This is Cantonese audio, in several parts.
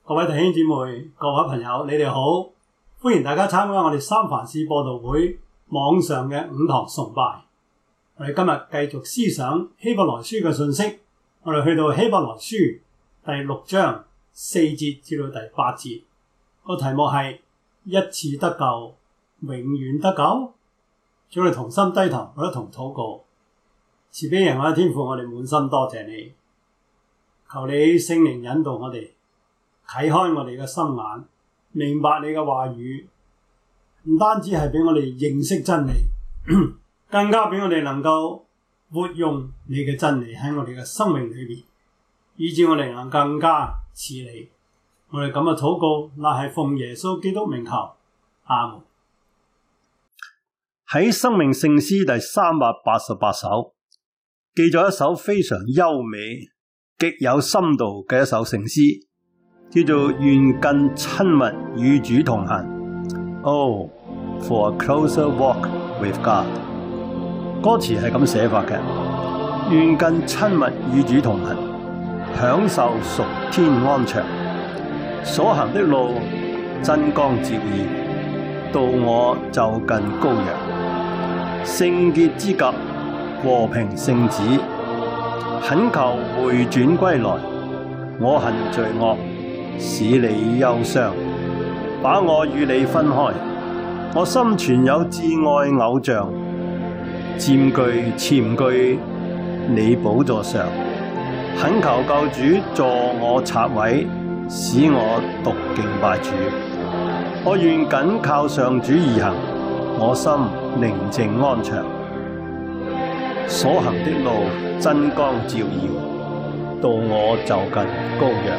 各位弟兄姊妹、各位朋友，你哋好！歡迎大家參加我哋三藩市播道會網上嘅5堂崇拜。我哋今日繼續思想希伯來書嘅信息，我哋去到希伯來書第6章4節至到第8節，個題目係一次得救，永遠得救。請我哋同心低頭，我哋一同禱告。慈悲仁愛嘅天父，我哋滿心多謝你，求你聖靈引導我哋，啟開我哋嘅心眼，明白你嘅話語，唔單止係俾我哋認識真理，更加俾我哋能夠活用你嘅真理喺我哋嘅生命裏邊，以致我哋能更加似你。我哋咁嘅禱告，乃係奉耶穌基督名求，阿門。 喺生命聖詩第388首，記咗一首非常優美、極有深度嘅一首聖詩，叫做願更親密與主同行。Oh, for a closer walk with God。歌詞係咁寫法嘅：願更親密與主同行，享受屬天安詳，所行的路真光照耀，到我就近羔羊。聖潔之鴿，和平聖子，懇求回轉歸來。我恨罪惡，使你憂傷，把我與你分開。我心存有至愛偶像，佔據你寶座上。懇求救主助我拆毀，使我獨敬拜主。我願緊靠上主而行，我心寧靜安詳，所行的路真光照耀，到我就近羔羊。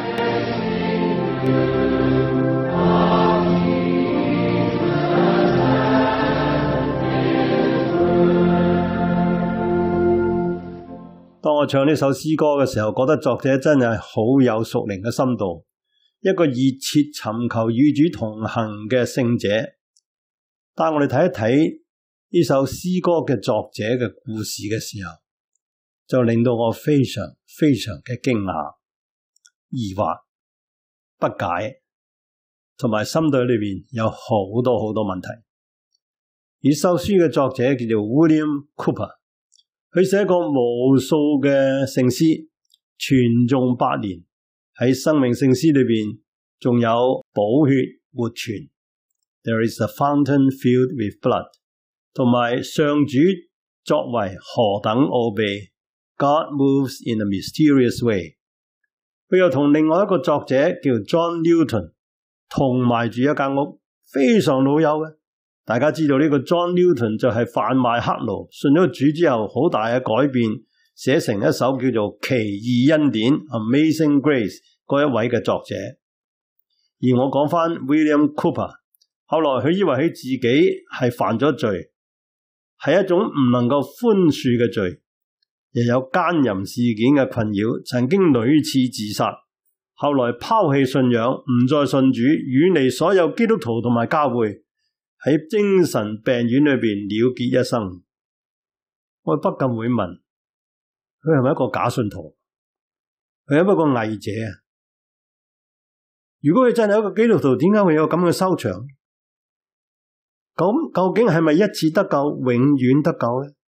當我唱呢首詩歌嘅時候，覺得作者真係好有屬靈嘅深度，一個熱切尋求與主同行嘅聖者。但我哋睇一睇呢首詩歌嘅作者嘅故事嘅時候，就令到我非常非常嘅驚訝、疑惑、不解，同埋心底裏邊有好多好多問題。呢首書嘅作者叫做 William Cowper， 佢寫過無數嘅聖詩，傳頌百年。喺生命聖詩裏邊，仲有寶血活泉 There is a fountain filled with blood， 同埋上主作為何等奧秘 God moves in a mysterious way。 佢又同另外一個作者叫 John Newton 同埋住一間屋，非常老友嘅。大家知道呢個 John Newton 就係販賣黑奴，信咗主之後好大嘅改變，寫成一首叫做奇異恩典 Amazing Grace 嗰一位嘅作者。而我講翻 William Cowper， 後來佢以為佢自己係犯咗罪，係一種唔能夠寬恕嘅罪，又有奸淫事件嘅困擾，曾經屢次自殺，後來拋棄信仰，唔再信主，遠離所有基督徒同埋教會，喺精神病院裏邊了結一生。我不禁會問，佢係咪一個假信徒？佢係咪一個偽者啊？如果佢真係一個基督徒，點解會有咁嘅收場？咁究竟係咪一次得救，永遠得救呢？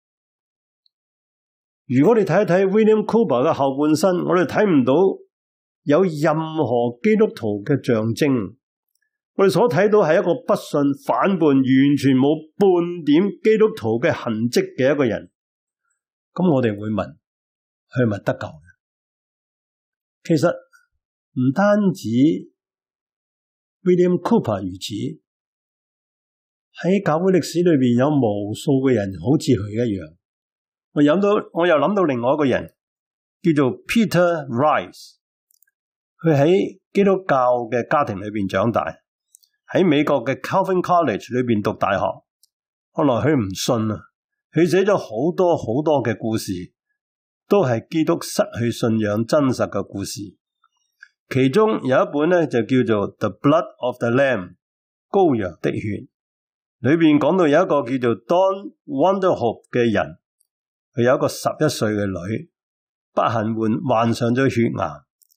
如果你睇一睇 William Cowper 嘅後半生，我哋睇唔到有任何基督徒嘅象徵。我哋所睇到係一個不信、反叛、完全冇半點基督徒嘅痕跡嘅一個人。咁我哋會問，佢係咪得救嘅？其實唔單止 William Cowper 如此，喺教會歷史裏邊有無數嘅人好似佢一樣。我又諗到另外一個人，叫做 Peter Rice。佢喺基督教嘅家庭裏邊長大，喺美國嘅 Calvin College 裏邊讀大學。後來佢唔信啊，佢寫咗好多好多嘅故事，都係基督失去信仰真實嘅故事。其中有一本咧就叫做 The Blood of the Lamb， 羔羊的血，裏邊講到有一個叫做 Don Wonderhope 嘅人，佢有一個11歲嘅女，不幸患上咗血癌，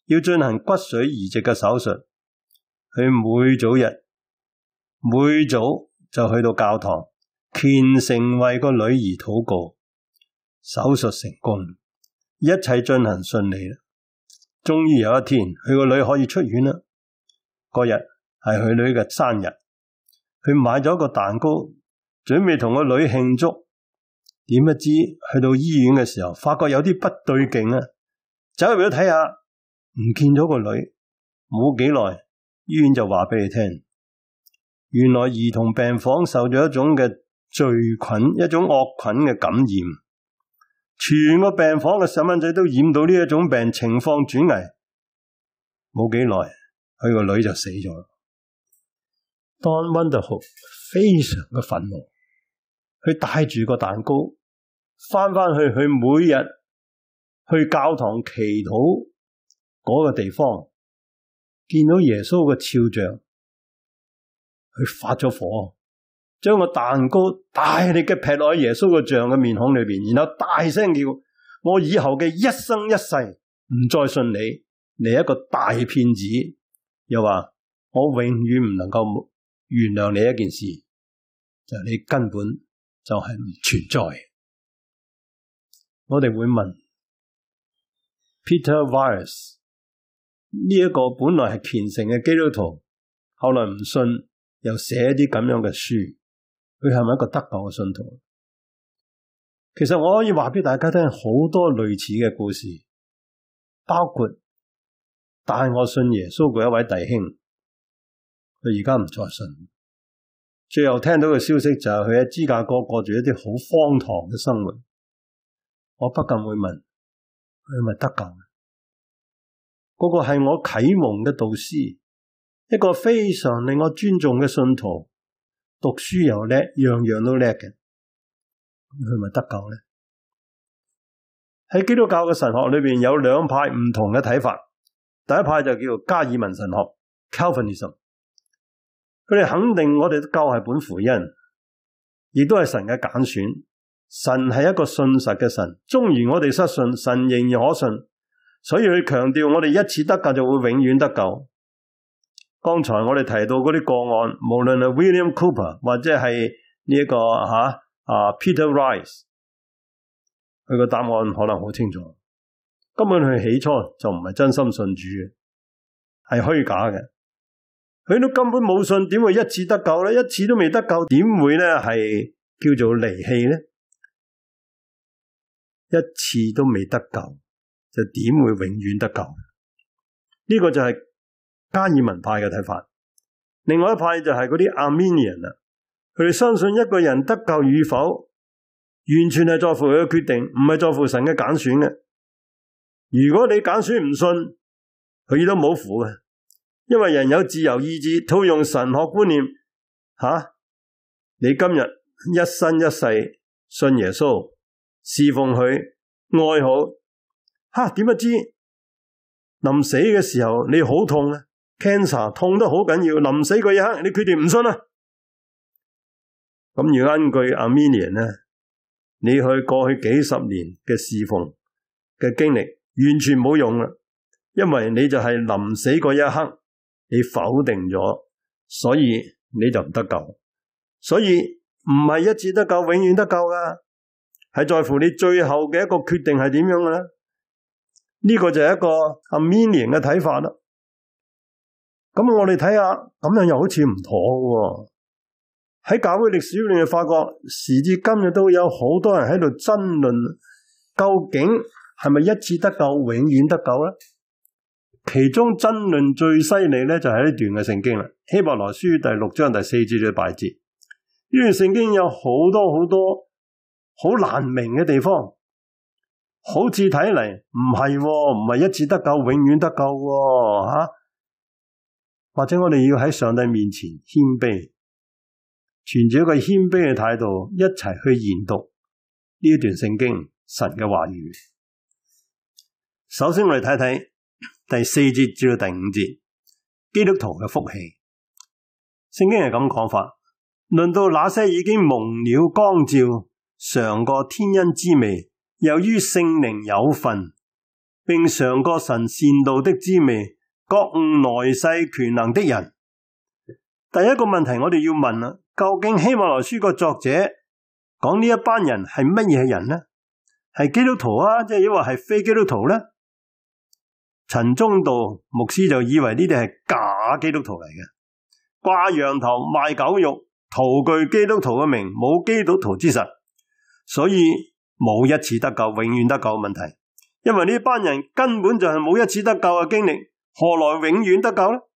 要進行骨髓移植嘅手術，佢每早就去到教堂，虔誠為個女兒禱告。手術成功，一切進行順利啦。終於有一天，佢個女可以出院啦。嗰日係佢女嘅生日，佢買咗個蛋糕，準備同個女慶祝。點不知去到醫院嘅時候，發覺有啲不對勁啊！走入去睇下，唔見咗個女。冇幾耐，醫院就話俾你聽，原來兒童病房受咗一種嘅罪菌，一種惡菌嘅感染，全個病房嘅細蚊仔都染到呢一種病，情況轉危。冇幾耐，佢個女就死咗。Don Wonderhook 非常嘅憤怒。佢帶住個蛋糕翻去佢每日去教堂祈禱嗰個地方，見到耶穌嘅肖像，佢發咗火，將個蛋糕大力嘅劈落喺耶穌嘅像嘅面孔裏邊，然後大聲叫：我以後嘅一生一世唔再信你，你係一個大騙子。又話我永遠唔能夠原諒你一件事，就係你根本就係唔存在。我哋會問 Peter Wiles 呢一個本來係虔誠嘅基督徒，後來唔信，又寫啲咁樣嘅書，佢係咪一個得救嘅信徒？其實我可以話俾大家聽好多類似嘅故事，包括帶我信耶穌嗰一位弟兄，佢而家唔再信。最後聽到嘅消息就係佢喺芝加哥過住一啲好荒唐嘅生活。我不禁會問，佢係咪得救？嗰個係我啟蒙嘅導師，一個非常令我尊重嘅信徒，讀書又叻，樣樣都叻嘅，佢係咪得救呢？喺基督教嘅神學裏邊有兩派唔同嘅睇法。第一派就叫做加爾文神學 Calvinism， 佢哋肯定我哋救係本乎恩，亦都係神嘅揀選。神係一個信實嘅神，縱然我哋失信，神仍然可信，所以佢強調我哋一次得救就會永遠得救。剛才我哋提到嗰啲個案，無論係 William Cooper 或者係呢一個Peter Rice， 佢個答案可能好清楚，根本佢起初就唔係真心信主嘅，係虛假嘅。佢都根本冇信，點會一次得救呢？一次都未得救，點會呢係叫做離棄呢？一次都未得救，就點會永遠得救？呢個就係加爾文派嘅睇法。另外一派就係嗰啲 Arminian 啦，佢哋相信一個人得救與否，完全係在乎佢嘅決定，唔係在乎神嘅揀選嘅。如果你揀選唔信，佢都冇符嘅，因為人有自由意志，套用神學觀念，你今日一生一世信耶穌，侍奉佢，愛好，點不知臨死嘅時候你好痛啊 ，cancer 痛得好緊要，臨死嗰一刻你決定唔信啦。咁如果根據 Arminian 呢，你去過去幾十年嘅侍奉嘅經歷完全冇用啦，因為你就係臨死嗰一刻你否定咗，所以你就唔得救。所以唔係一次得救永遠得救噶，係在乎你最後嘅一個決定係點樣嘅咧？呢個就係一個 Arminian 嘅睇法啦。咁我哋睇下，咁樣又好似唔妥喎。喺教會歷史裏面發覺，時至今日都有好多人喺度爭論，究竟係咪一次得救永遠得救咧？其中爭論最犀利咧，就係呢段嘅聖經啦，希伯來書第6章第4節嘅8節。呢段聖經有好多好難明嘅地方，好似睇嚟唔係一次得救永遠得救喎，或者我哋要喺上帝面前謙卑，存住一個謙卑嘅態度，一齊去研讀呢一段聖經神嘅話語。首先我哋睇睇第4節至到第5節，基督徒嘅福氣。聖經係咁講法，論到那些已經蒙了光照，嘗過天恩之味，又於聖靈有份， 並嘗過神善道的滋味，覺悟來世權能的人。第一個問題我哋要問啦，究竟希伯來書個作者講呢一班人係乜嘢人呢？係基督徒啊，即係抑或係非基督徒呢？陳宗道牧師就以為呢啲係假基督徒嚟嘅，掛羊頭賣狗肉，徒具基督徒嘅名，冇基督徒之實，所以冇一次得救，永遠得救嘅問題。因為呢班人根本就係冇一次得救嘅經歷，何來永遠得救呢？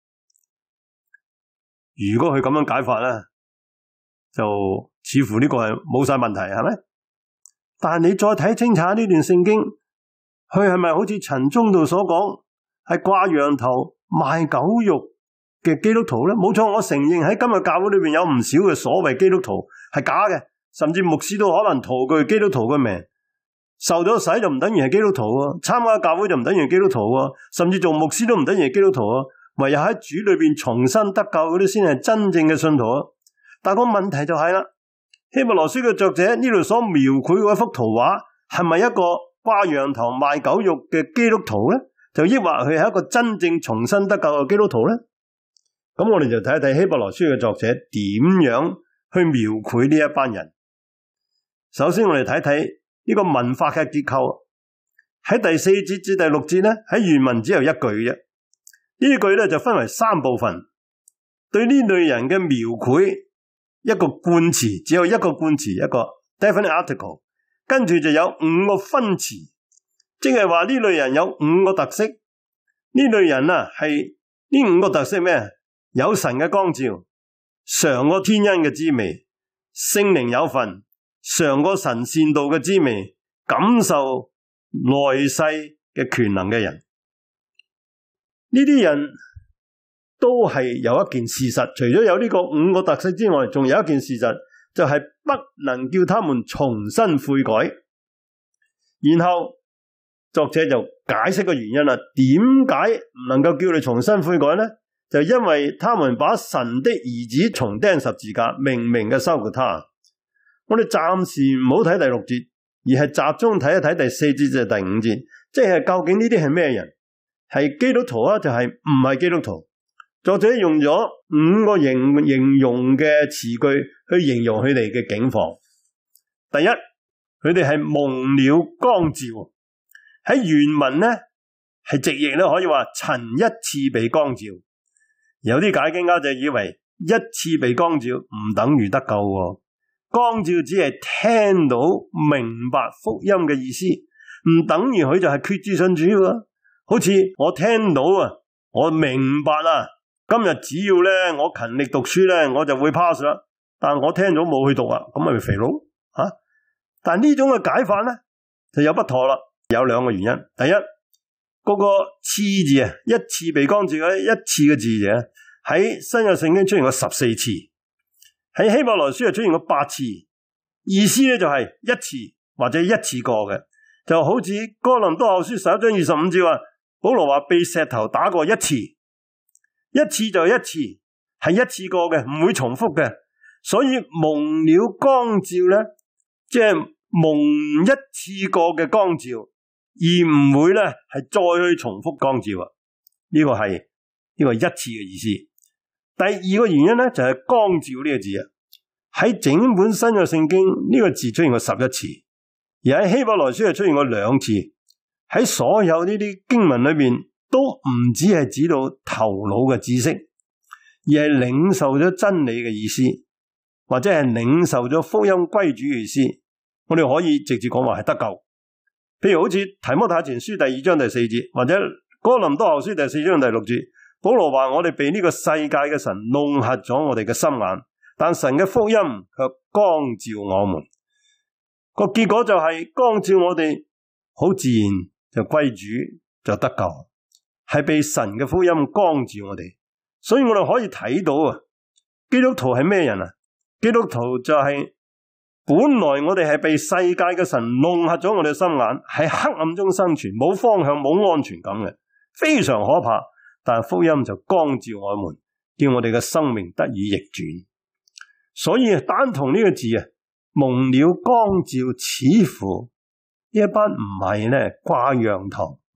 如果佢咁樣解法呢，就似乎呢個係冇晒問題，係咪？但係你再睇清楚呢段聖經，佢係咪好似陳宗道所講，係掛羊頭賣狗肉嘅基督徒呢？冇錯，我承認喺今日教會裏邊有唔少嘅所謂基督徒係假嘅，甚至牧師都可能徒具基督徒嘅名，受咗洗就唔等於係基督徒喎，參加教會就唔等於係基督徒喎，甚至做牧師都唔等於係基督徒喎，唯有喺主裏邊重新得救嗰啲先係真正嘅信徒。但個問題就係啦，希伯來書嘅作者呢度所描繪嗰幅圖畫係咪一個掛羊頭賣狗肉嘅基督徒呢？就抑或佢係一個真正重新得救嘅基督徒呢？咁我哋就睇一睇希伯來書嘅作者點樣去描繪呢一班人。首先我哋睇睇呢個文法嘅結構。喺第4節至第6節呢，喺原文只有一句啫。呢句呢就分為3部分，對呢類人嘅描繪一個冠詞，只有一個冠詞，一個 definite article， 跟住就有5個分詞，即係話呢類人有5個特色。呢類人啊係呢5個特色咩？有神嘅光照，嘗過天恩嘅滋味，聖靈有份，嘗過神善道嘅滋味，感受來世嘅權能嘅人。呢啲人都係有一件事實，除咗有呢個5個特色之外，仲有一件事實，就係不能叫他們重新悔改。然後作者就解釋個原因啦，點解唔能夠叫你重新悔改呢？就因為他們把神的兒子重釘十字架，明明嘅羞辱他。我哋暫時唔好睇第6節，而係集中睇一睇第4節至第5節，即係究竟呢啲係咩人？係基督徒啊，就係唔係基督徒？作者用咗5個形容嘅詞句去形容佢哋嘅境況。第一，佢哋係蒙了光照。喺原文呢係直譯咧，可以話曾一次被光照。有啲解經家就以為一次被光照唔等於得救喎，光照只係聽到明白福音嘅意思，唔等於佢就係決志信主喎。好似我聽到啊，我明白啦，今日只要咧我勤力讀書咧，我就會 pass 啦。但我聽咗冇去讀啊，咁咪肥佬吓。但呢種嘅解法咧就有不妥啦，有2個原因。第一，嗰個次字啊，一次被光照嘅一次嘅字嘅，喺新約聖經出現過14次，喺希伯來書就出現過8次，意思咧就係一次或者一次過嘅，就好似哥林多後書11章25節話，保羅話被石頭打過一次，一次就一次，係一次過嘅，唔會重複嘅。所以蒙了光照咧，即係蒙一次過嘅光照，而唔會咧係再去重複光照啊。呢個係一次嘅意思。第2個原因咧就係光照呢個字啊，喺整本新約聖經呢個字出現過11次，而喺希伯來書就出現過2次。喺所有呢啲經文裏面，都唔只係指到頭腦嘅知識，而係領受咗真理嘅意思，或者係領受咗福音歸主嘅意思。我哋可以直接講話係得救。譬如好似提摩太前書第2章第4節，或者哥林多後書第4章第6節，保羅話我哋被呢個世界嘅神弄瞎咗我哋嘅心眼，但神嘅福音卻光照我們。個結果就係光照我哋，好自然就歸主就得救，係被神嘅福音光照我哋。所以我哋可以睇到啊，基督徒係咩人啊？基督徒就係本來我哋係被世界嘅神弄瞎咗我哋嘅心眼，喺黑暗中生存，冇方向冇安全感嘅，非常可怕。但福音就光照我們，叫我哋嘅生命得以逆轉。所以單同呢個字啊，蒙了光照，似乎呢一班唔係咧掛羊頭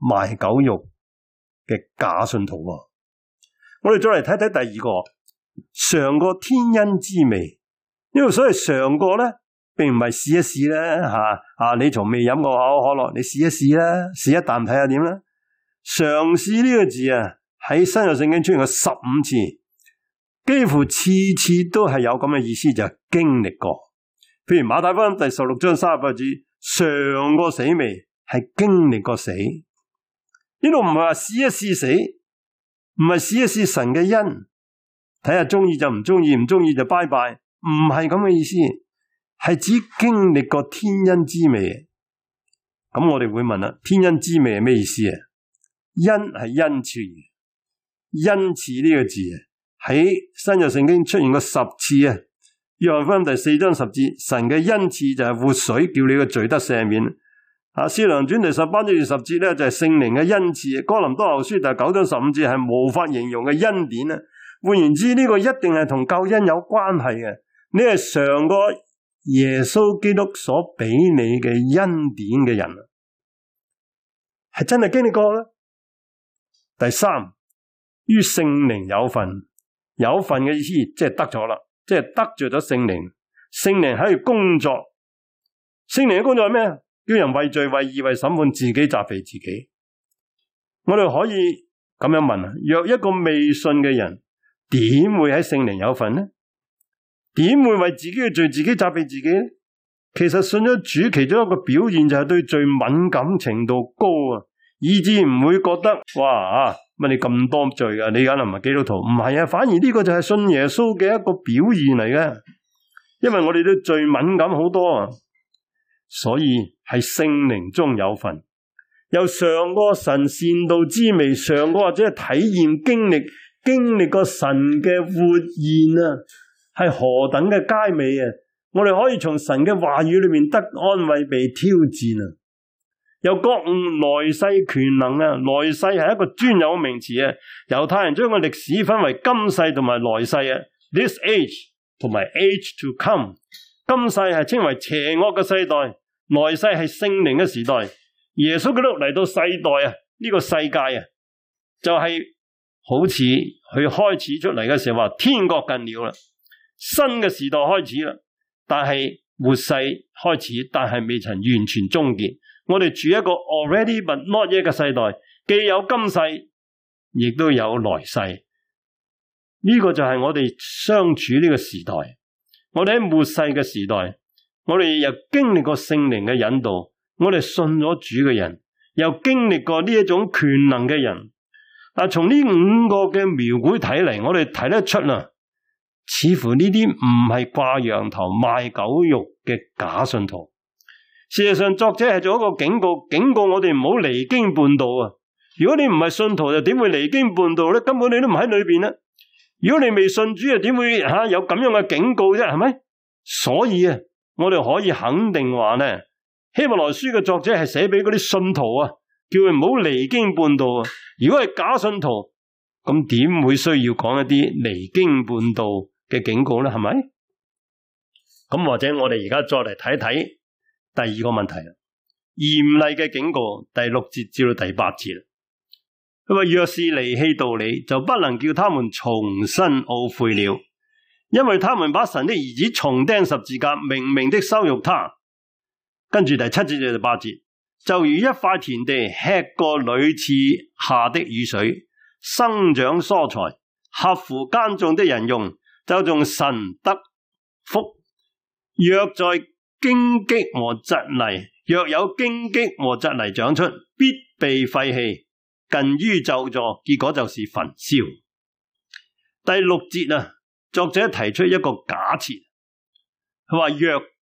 賣狗肉嘅假信徒喎。我哋再嚟睇睇第二個，嘗過天恩之味。呢度所謂嘗過咧，並唔係試一試咧你從未飲過可樂，你試一試啦，試一啖睇下點啦。嘗試呢個字啊，喺新約聖經出現過15次，幾乎次次都係有咁嘅意思，就係經歷過。譬如馬太福音第16章38節，嘗過死味，係經歷過死。呢度唔係話試一試死，唔係試一試神嘅恩，睇下中意就唔中意，唔中意就拜拜，唔係咁嘅意思，係指經歷過天恩之味。咁我哋會問啦，天恩之味係咩意思啊？恩係恩賜，恩賜呢個字喺新約聖經出現過10次啊。約翰福音第4章10節，神嘅恩賜就係活水，叫你嘅罪得赦免。使徒行傳第18章20節咧，就係聖靈嘅恩賜。哥林多後書第9章15節係無法形容嘅恩典啊。換言之，呢個一定係同救恩有關係嘅。你係嘗過耶穌基督所俾你嘅恩典嘅人，係真係經歷過啦。第三，於聖靈有份，有份嘅意思即係得咗啦，即係得着咗聖靈。聖靈喺度工作，聖靈嘅工作係咩？叫人為罪、為義、為審判，自己責備自己。我哋可以咁樣問啊，若一個未信嘅人，點會喺聖靈有份呢？點會為自己嘅罪自己責備自己呢？其實信咗主其中一個表現就係對罪敏感程度高啊，以致唔會覺得哇乜你咁多罪啊，你梗係唔係基督徒？唔係啊，反而呢個就係信耶穌嘅一個表現嚟嘅，因為我哋對罪敏感好多啊。所以係聖靈中有份，又嘗過神善道之味，嘗過或者係體驗經歷過神嘅活現啊，係何等嘅佳美啊！我哋可以從神嘅話語裏面得安慰，被挑戰啊！又覺悟來世權能啊！來世係一個專有名詞啊！猶太人將個歷史分為今世同埋來世啊 ，this age 同埋 age to come。今世係稱為邪惡嘅世代。來世係聖靈嘅時代，耶穌基督嚟到世代啊，呢個世界啊，就係好似佢開始出嚟嘅時候話，天國近了啦，新嘅時代開始啦，但係末世開始，但係未曾完全終結。我哋住一個 already but not yet 嘅世代，既有今世，亦都有來世。呢個就係我哋相處呢個時代，我哋喺末世嘅時代。我哋又經歷過聖靈嘅引導，我哋信咗主嘅人，又經歷過呢一種權能嘅人。但從呢5個嘅描繪睇嚟，我哋睇得出啦，似乎呢啲唔係掛羊頭賣狗肉嘅假信徒。事實上，作者係做一個警告我哋唔好離經叛道啊！如果你唔係信徒，就點會離經叛道咧？根本你都唔喺裏邊啦。如果你未信主，又點會有咁樣嘅警告啫？係咪？所以啊，我哋可以肯定話呢，希伯來書嘅作者係寫俾嗰啲信徒啊，叫佢唔好離經叛道啊。如果係假信徒，咁點會需要講一啲離經叛道嘅警告呢？係咪？咁或者我哋而家再嚟睇睇第二個問題啦，嚴厲嘅警告，第6節至到第8節。佢話若是離棄道理，就不能叫他們重新懊悔了。因為他們把神的兒子重釘十字架，明明的羞辱他。跟住第7節至第8節，就如一塊田地吃過屢次下的雨水，生長蔬菜，合乎耕種的人用，就從神得福。若在荊棘和蒺藜，若有荊棘和蒺藜長出，必被廢棄，近於咒詛，結果就是焚燒。第6節啊，作者提出一個假設，佢話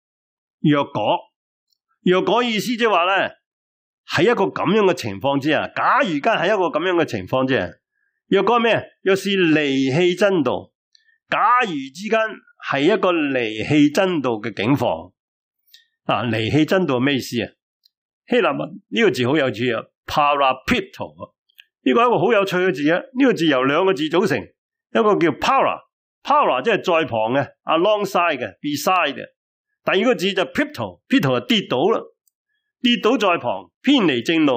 若果意思即係話咧，喺一個咁樣嘅情況之下，假如間喺一個咁樣嘅情況之下，若果咩？若是離棄真道，假如之間係一個離棄真道嘅境況。離棄真道係咩意思啊？希臘文呢個字好有趣啊 ，parapito 呢個係一個好有趣嘅字啊。呢個字由2個字組成，一個叫 para 即係在旁嘅 ，alongside 嘅 ，beside 嘅。第二個字就 pito 就跌倒啦，跌倒在旁，偏離正路，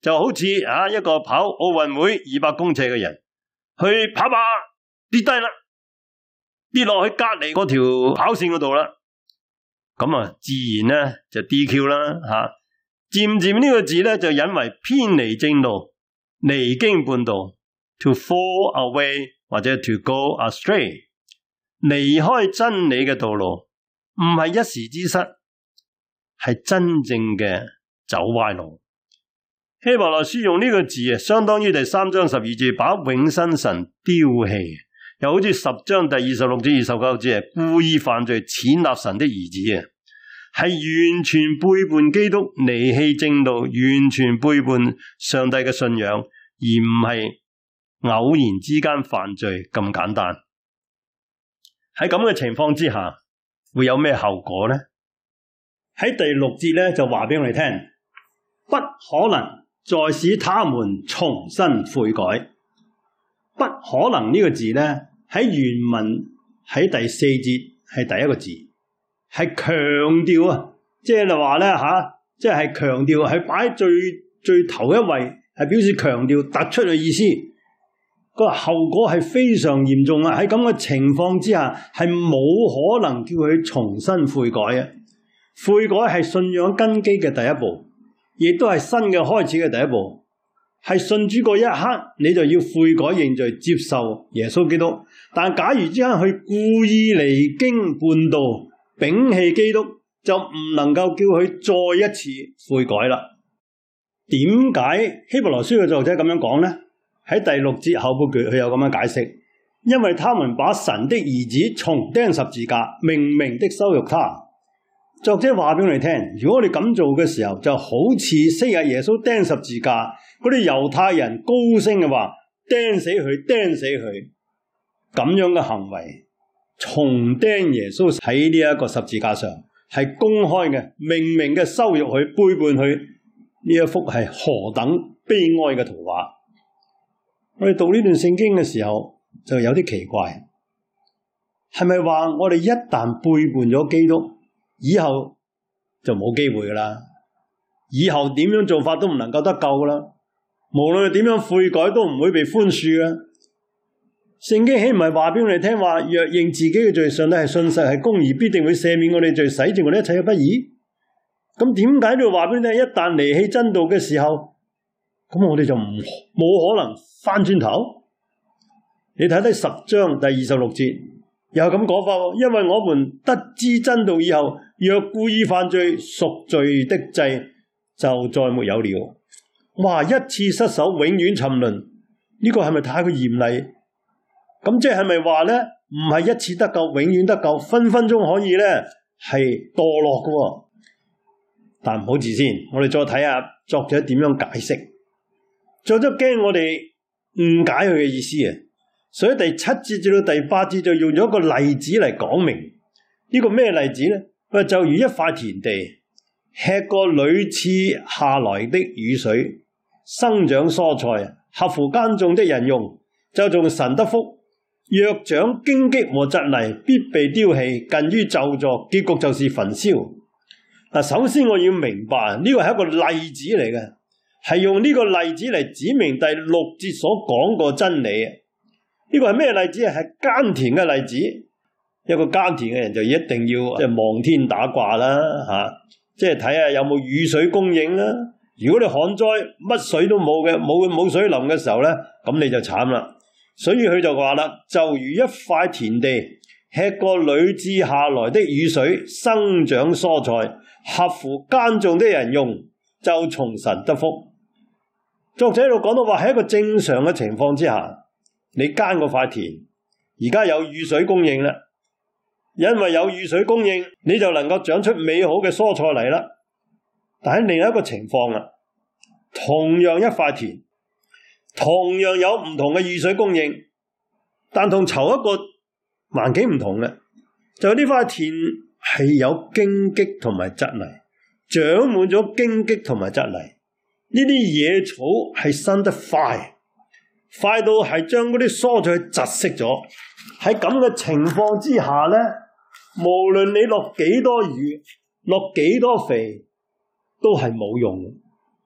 就好似一個跑奧運會200公尺嘅人，去跑跌低啦，跌落去隔籬嗰條跑線嗰度啦，咁啊自然咧就 DQ 啦吓。漸漸呢個字咧就引為偏離正路、離經叛道 ，to fall away 或者 to go astray， 離開真理嘅道路，唔係一時之失，係真正嘅走歪路。希伯來書用呢個字相當於第3章12節把永生神丟棄，又好似10章第26節29節故意犯罪踐踏神的兒子係完全背叛基督，離棄正道，完全背叛上帝嘅信仰，而唔係偶然之間犯罪咁簡單。喺咁嘅情況之下，會有咩後果呢？喺第6節咧就話俾我哋聽，不可能再使他們重新悔改。不可能呢個字咧喺原文喺第4節係第一個字。係強調即係話咧即係強調，係擺喺最頭一位，係表示強調突出嘅意思。個後果係非常嚴重啊！喺咁嘅情況之下，係冇可能叫佢重新悔改啊！悔改係信仰根基嘅第一步，亦都係新嘅開始嘅第一步。係信主嗰一刻，你就要悔改認罪，接受耶穌基督。但假如之間去故意離經叛道，摒棄基督，就唔能夠叫佢再一次悔改啦。點解希伯來書嘅作者咁樣講呢？喺第6節後半句佢有咁樣解釋，因為他們把神的兒子重釘十字架，明明的羞辱他。作者話俾我哋聽，如果我哋咁做嘅時候，就好似昔日耶穌釘十字架，嗰啲猶太人高聲嘅話，釘死佢，釘死佢，咁樣嘅行為。重釘耶穌喺呢一個十字架上，係公開嘅、明明嘅羞辱佢、背叛佢，呢一幅係何等悲哀嘅圖畫。我哋讀呢段聖經嘅時候就有啲奇怪，係咪話我哋一旦背叛咗基督，以後就冇機會噶啦？以後點樣做法都唔能夠得救噶啦？無論點樣悔改都唔會被寬恕噶。聖經豈唔係話俾我哋聽話，若認自己嘅罪，上帝係信實係公義，必定會赦免我哋罪，洗淨我哋一切嘅不義。咁點解都要話俾你聽？一旦離棄真道嘅時候，咁我哋就冇可能翻轉頭。你睇睇10章第26節，又係咁講法，因為我們得知真道以後，若故意犯罪，贖罪的祭就再沒有了。哇！一次失手，永遠沉淪，呢個係咪太過嚴厲？咁即係咪話咧，唔係一次得救，永遠得救，分分鐘可以咧係墮落嘅？但唔好住先，我哋再睇下作者點樣解釋。作者驚我哋誤解佢嘅意思啊，所以第7節至到第8節就用咗一個例子嚟講明。呢個咩例子咧？佢就如一塊田地，吃過屢次下來的雨水，生長蔬菜，合乎耕種的人用，就從神得福。若長荊棘和蒺藜，必被丟棄，近於咒詛，結局就是焚燒。首先我要明白，呢個係一個例子嚟嘅，係用呢個例子嚟指明第6節所講過真理。呢個係咩例子？係耕田嘅例子。一個耕田嘅人就一定要望天打卦啦，即係睇下有冇雨水供應啦。如果你旱災，乜水都冇嘅，冇水淋嘅時候咧，咁你就慘啦。所以佢就話啦，就如一塊田地，吃過屢次下來的雨水，生長蔬菜，合乎耕種的人用，就從神得福。作者喺度講到話，喺一個正常嘅情況之下，你耕嗰塊田，而家有雨水供應啦，因為有雨水供應，你就能夠長出美好嘅蔬菜嚟啦。但喺另一個情況啦，同樣一塊田，同樣有唔同嘅雨水供應，但同頭一個環境唔同嘅，就呢塊田係有荊棘同埋蒺藜，長滿咗荊棘同埋蒺藜，呢啲野草係生得快到係將嗰啲蔬菜窒息咗。喺咁嘅情況之下呢，無論你落幾多雨，落幾多肥，都係冇用。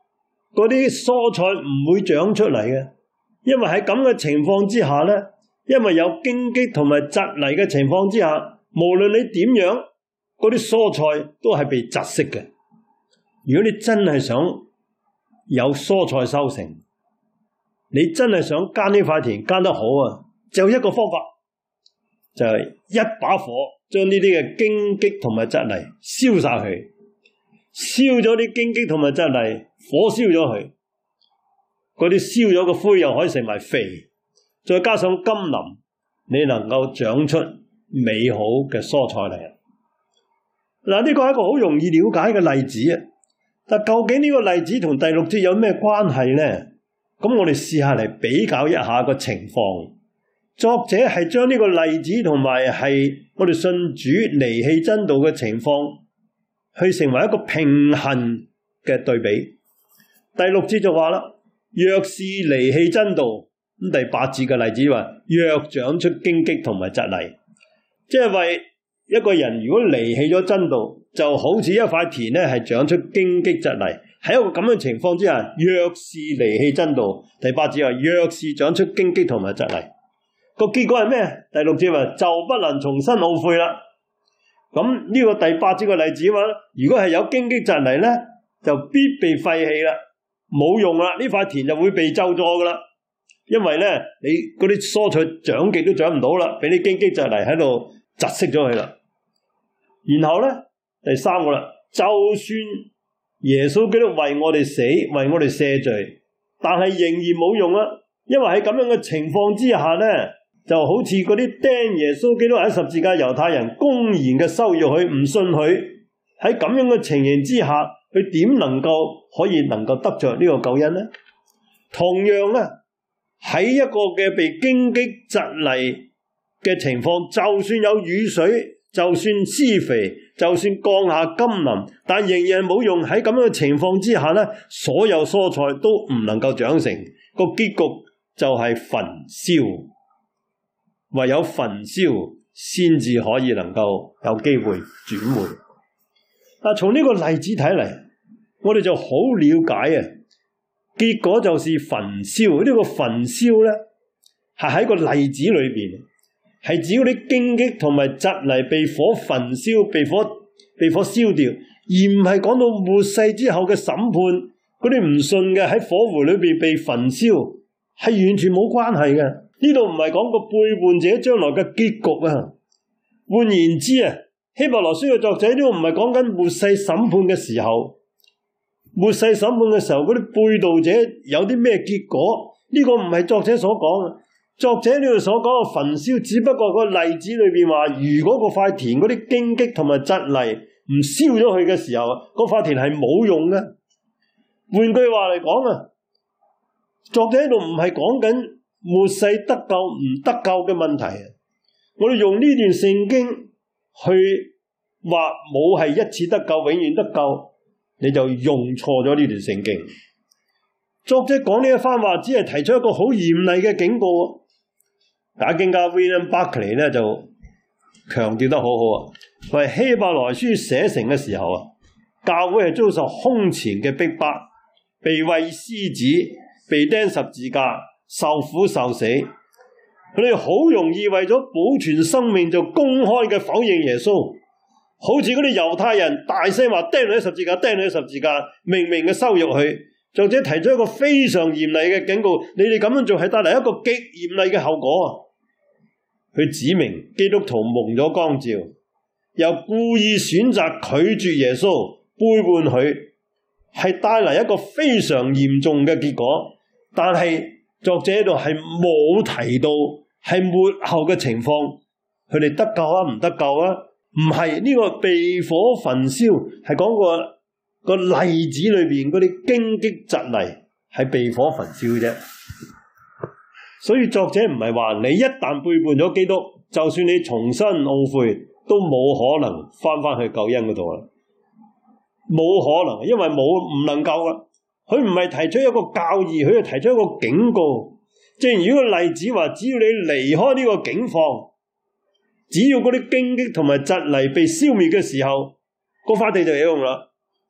嗰啲蔬菜唔會長出嚟嘅，因為喺咁嘅情況之下咧，因為有荊棘同埋蒺藜嘅情況之下，無論你點樣，嗰啲蔬菜都係被窒息嘅。如果你真係想有蔬菜收成，你真係想耕呢塊田耕得好啊，就一個方法，就係一把火將呢啲嘅荊棘同埋蒺藜燒晒佢，燒咗啲荊棘同埋蒺藜，火燒咗佢，嗰啲燒咗嘅灰又可以成為肥，再加上甘霖，你能夠長出美好嘅蔬菜嚟。嗱，呢個係一個好容易了解嘅例子啊！但究竟呢個例子同第六節有咩關係呢？咁我哋試下嚟比較一下個情況。作者係將呢個例子同埋係我哋信主離棄真道嘅情況，去成為一個平衡嘅對比。第六節就話啦，若是離棄真道，咁第八節嘅例子話，若長出荊棘同埋蒺藜，即係為一個人如果離棄咗真道，就好似一塊田咧係長出荊棘蒺藜。喺一個咁嘅情況之下，若是離棄真道，第八節話若是長出荊棘同埋蒺藜，個結果係咩？第六節話就不能重新懊悔啦。咁呢個第八節嘅例子話，如果係有荊棘蒺藜咧，就必被廢棄啦，冇用啦，呢塊田就會被咒詛噶啦。因為咧，你嗰啲蔬菜長極都長唔到啦，俾啲荊棘蒺藜喺度窒息咗佢啦。然後咧，第三個啦，就算耶穌基督為我哋死，為我哋赦罪，但係仍然冇用啦。因為喺咁樣嘅情況之下咧，就好似嗰啲釘耶穌基督喺十字架猶太人公然嘅羞辱佢，唔信佢，喺咁樣嘅情形之下，佢點能夠得着呢個救恩呢？同樣咧，喺一個嘅被荊棘蒺藜嘅情況，就算有雨水，就算施肥，就算降下甘霖，但仍然冇用。喺咁樣嘅情況之下咧，所有蔬菜都唔能夠長成，個結局就係焚燒。唯有焚燒先至可以能夠有機會轉回。但從呢個例子睇嚟，我哋就好了解啊。結果就是焚燒。呢個焚燒咧，係喺個例子裏邊，係指嗰啲荊棘同埋蒺藜被火焚燒，被火燒掉，而唔係講到末世之後嘅審判，嗰啲唔信嘅喺火湖裏邊被焚燒，係完全冇關係嘅。呢度唔係講個背叛者將來嘅結局啊。換言之啊，希伯來書嘅作者呢度唔係講緊末世審判嘅時候，末世審判嘅時候嗰啲背道者有啲咩結果？呢個唔係作者所講嘅。作者呢度所講嘅焚燒，只不過個例子裏邊話，如果嗰塊田嗰啲荊棘同埋蒺藜唔燒咗佢嘅時候，嗰塊田係冇用嘅。換句話嚟講啊，作者呢度唔係講緊末世得救唔得救嘅問題。我哋用呢段聖經去話冇係一次得救，永遠得救，你就用錯咗呢段聖經。作者講呢一番話，只係提出一個好嚴厲嘅警告。解經家 William Barclay 咧就強調得好好啊，為希伯來書寫成嘅時候啊，教會係遭受空前嘅逼迫，被餵獅子，被釘十字架，受苦受死。佢哋好容易為咗保存生命就公開嘅否認耶穌，好似嗰啲猶太人大聲話釘喺十字架，釘喺十字架，明明嘅羞辱佢。作者提出一個非常嚴厲嘅警告，你哋咁樣做係帶嚟一個極嚴厲嘅後果。佢指明基督徒蒙咗光照，又故意選擇拒絕耶穌，背叛佢，係帶嚟一個非常嚴重嘅結果。但係作者喺度係冇提到係末後嘅情況，佢哋得救啊唔得救啊？唔係，呢個被火焚燒係講個例子裏邊嗰啲荊棘蒺藜係被火焚燒啫。所以作者唔係話你一旦背叛咗基督，就算你重新懊悔，都冇可能翻去救恩嗰度啦。冇可能，因為唔能夠啊。佢唔係提出一個教義，佢係提出一個警告。正如個例子話，只要你離開呢個境況，只要嗰啲荊棘同埋蒺藜被消滅嘅時候，嗰塊地就有用啦。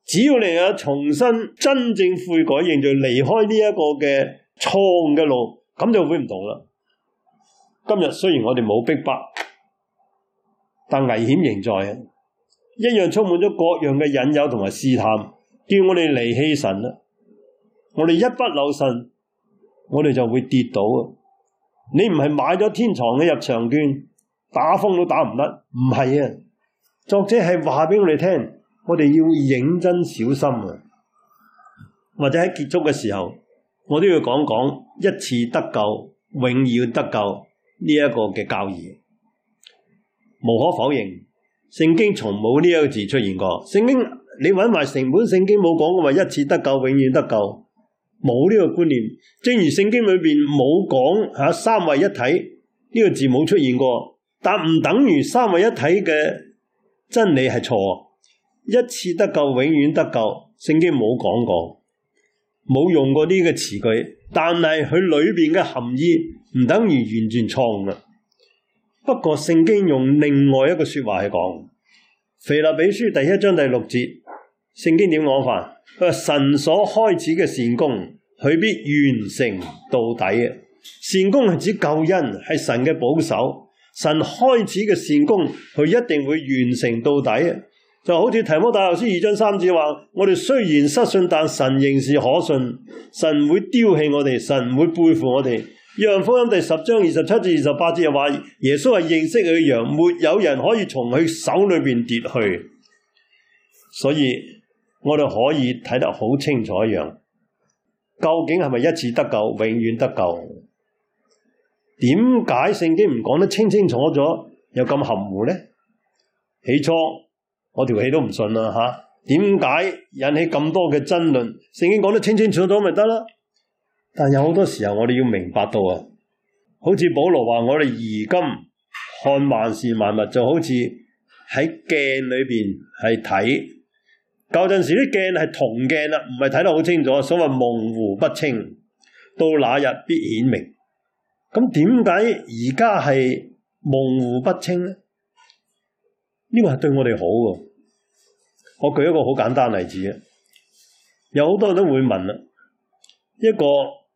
只要你有重新真正悔改認罪，離開呢一個嘅錯誤嘅路，咁就會唔同啦。今日雖然我哋冇逼迫，但危險仍在啊！一樣充滿咗各樣嘅引誘同埋試探，叫我哋離棄神啦。我哋一不留神，我哋就會跌倒啊！你唔係買咗天堂嘅入場券，打風都打唔甩，唔係啊！作者係話俾我哋聽，我哋要認真小心啊！或者喺結束嘅時候，我都要講講一次得救，永遠得救呢一個嘅教義。無可否認，聖經從冇呢一個字出現過。聖經你揾埋成本聖經冇講過話一次得救，永遠得救，冇呢個觀念。正如聖經裏邊冇講三位一體呢個字冇出現過，但唔等於三位一體嘅真理係錯。一次得救，永遠得救，聖經冇講過，冇用過呢個詞句，但係佢裏邊嘅含義唔等於完全錯誤啊。不過聖經用另外一個說話去講，腓立比書第1章第6節，聖經點講法？佢話神所開始嘅善工，佢必完成到底啊！善工係指救恩，係神嘅保守。神開始嘅善工，佢一定會完成到底啊！就好似提摩太後書2章3節話，我哋雖然失信，但神仍是可信，神唔會丟棄我哋，神唔會背負我哋。約翰福音第10章27至28節又話，耶穌係認識佢嘅羊，沒有人可以從佢手裏邊奪去。所以我哋可以睇得好清楚一樣，究竟係咪一次得救，永遠得救？點解聖經唔講得清清楚楚，又咁含糊呢？起初我條氣都唔順啦吓，點解引起咁多嘅爭論？聖經講得清清楚楚咪得啦？但有好多時候我哋要明白到啊，好似保羅話，我哋如今看萬事萬物，就好似喺鏡裏邊係睇。舊陣時啲鏡係銅鏡啦，唔係睇得好清楚，所謂模糊不清。到那日必顯明。咁點解而家係模糊不清呢？呢個係對我哋好嘅。我舉一個好簡單例子啊，有好多人都會問啦，一個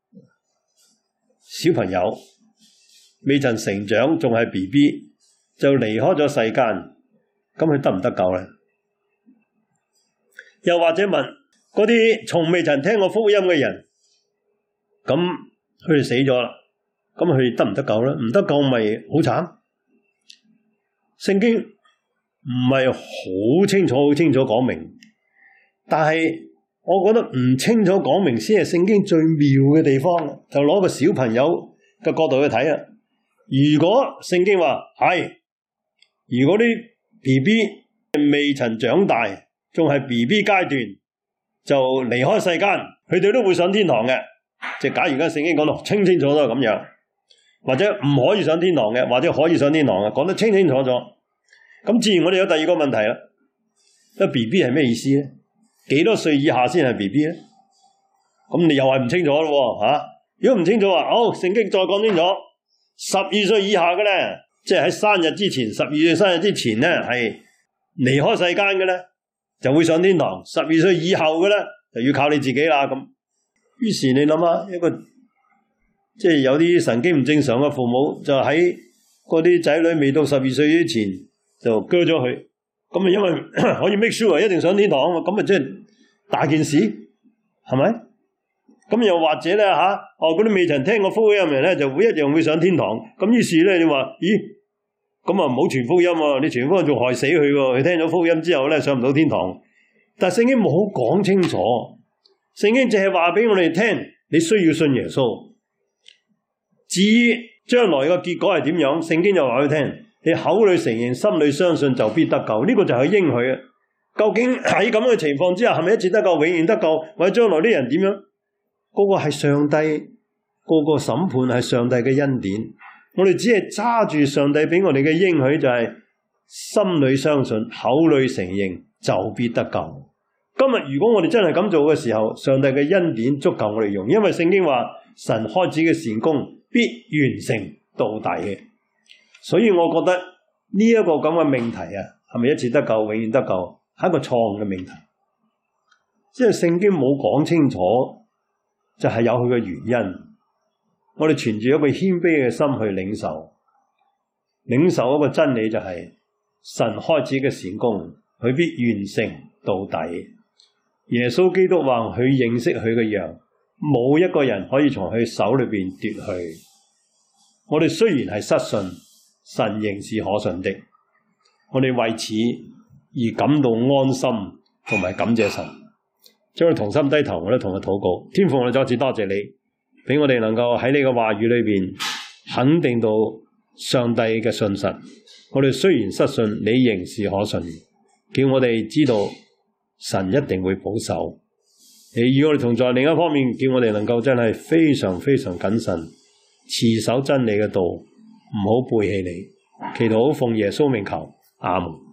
小朋友未曾成長，仲係 BB 就離開咗世間，咁佢得唔得救呢？又或者問嗰啲從未曾聽過福音嘅人，咁佢哋死咗啦，咁佢哋得唔得救呢？唔得救咪好慘？聖經唔係好清楚講明，但係我覺得唔清楚講明先係聖經最妙嘅地方。就攞個小朋友嘅角度去睇啊！如果聖經話係，如果啲 BB 未曾長大，仲係 BB 階段就離開世間，佢哋都會上天堂嘅。即係假如而家聖經講到清清楚楚咁樣，或者唔可以上天堂嘅，或者可以上天堂嘅，講得清清楚楚。咁自然我哋有第二個問題啦。BB 係咩意思咧？幾多歲以下先係 BB 咧？咁你又係唔清楚咯吓？如果唔清楚話，好，聖經再講清楚，12歲以下嘅咧，即係喺生日之前，12歲生日之前咧係離開世間嘅咧，就會上天堂。12歲以後嘅咧，就要靠你自己啦。咁於是你諗下，一個即係有啲神經唔正常嘅父母，就喺嗰啲仔女未到12歲之前就割咗佢，咁啊因為可以 make sure 一定上天堂啊嘛，咁啊即係大件事，係咪？咁又或者咧嗰啲未曾聽過福音嘅人咧，就會一樣會上天堂。咁於是咧，你話咦，咁啊唔好傳福音喎，你傳福音仲害死佢喎。佢聽咗福音之後咧，上唔到天堂。但係聖經冇講清楚，聖經淨係話俾我哋聽，你需要信耶穌。至於將來嘅結果係點樣，聖經就話俾佢聽。你口裏承認，心裏相信，就必得救。呢個就係應許啊！究竟喺咁嘅情況之下，係咪一次得救，永遠得救，或者將來啲人點樣？個個係上帝，個個審判係上帝嘅恩典。我哋只係揸住上帝俾我哋嘅應許，就係心裏相信，口裏承認，就必得救。今日如果我哋真係咁做嘅時候，上帝嘅恩典足夠我哋用，因為聖經話神開始嘅善工必完成到底嘅。所以我覺得呢一個咁嘅命題啊，係咪一次得救，永遠得救，係一個錯誤嘅命題。 即係聖經冇講清楚，就係有佢嘅原因。我哋存住一個謙卑嘅心去領受一個真理，就係神開始嘅善工，佢必完成到底。耶穌基督話佢認識佢嘅羊，冇一個人可以從佢手裏邊奪去。我哋雖然係失信，神仍是可信的。我哋為此而感到安心，同埋感謝神。將我哋同心低頭，我哋同佢禱告。天父，我哋再次多謝你，俾我哋能夠喺你嘅話語裏邊肯定到上帝嘅信實。我哋雖然失信，你仍是可信，叫我哋知道神一定會保守。你與我哋同在，另一方面叫我哋能夠真係非常非常謹慎，持守真理嘅道，唔好背棄你。祈禱奉耶穌名求，阿門。